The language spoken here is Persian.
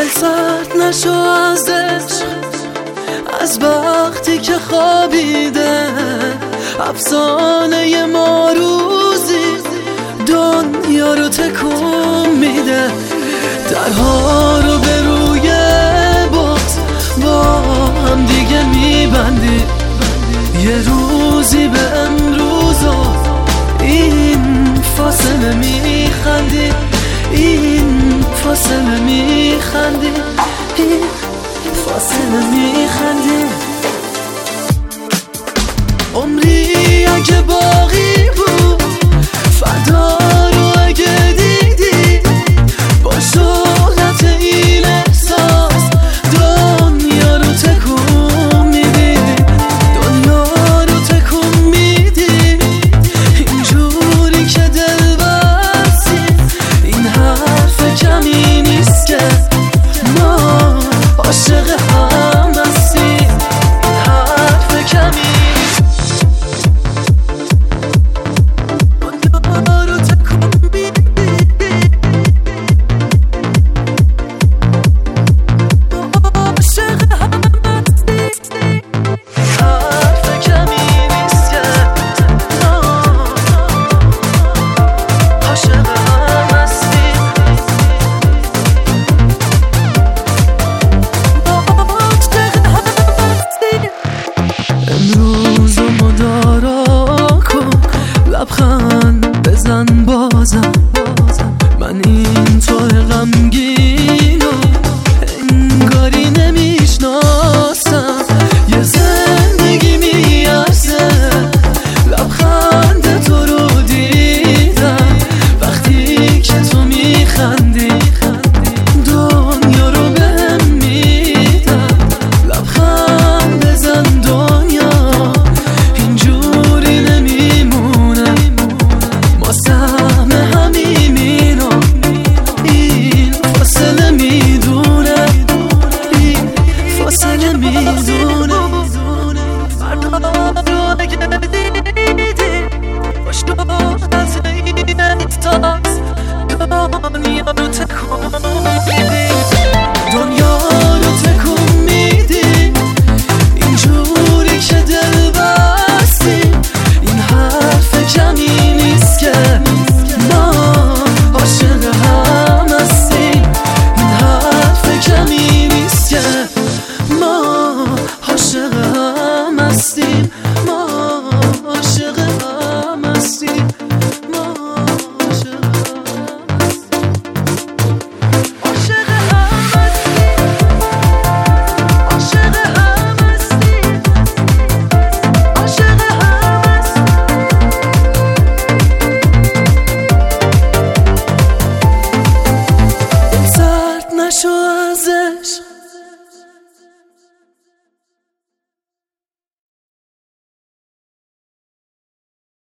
سرد نشو از عشق، از وقتی که خوابیده افسانه ما روزی دنیا رو تکون میده. درها رو به روی بغض با هم دیگه میبندی، یه روزی به امروز و این فاصله میخندی، این فاصله میخندی، این فاصله میخندی. عمری اگه باقی بود فردا رو اگه دیدی، با شهرت این احساس دنیا رو تکون میدی، دنیا رو تکون میدی. اینجوری که دل بستی این حرف کمی نیست که ما عاشق هم هستیم، این حرف کمی لبخند بزن بازم. من این تو غمگین و انگاری نمیشناسم، یه زندگی میارزه لبخند تو رو دیدم وقتی که تو میخندی.